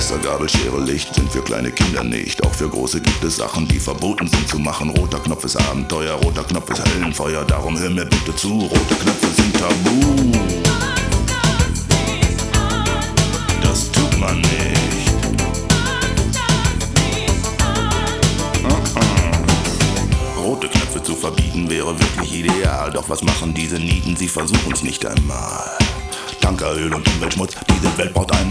Messer, Gabel, Schere, Licht sind für kleine Kinder nicht. Auch für große gibt es Sachen, die verboten sind zu machen. Roter Knopf ist Abenteuer, roter Knopf ist Höllenfeuer. Darum hör mir bitte zu, rote Knöpfe sind tabu. Das tut man nicht. Rote Knöpfe zu verbieten wäre wirklich ideal. Doch was machen diese Nieten? Sie versuchen's nicht einmal. Tankeröl und Umweltschmutz, diese Welt braucht einen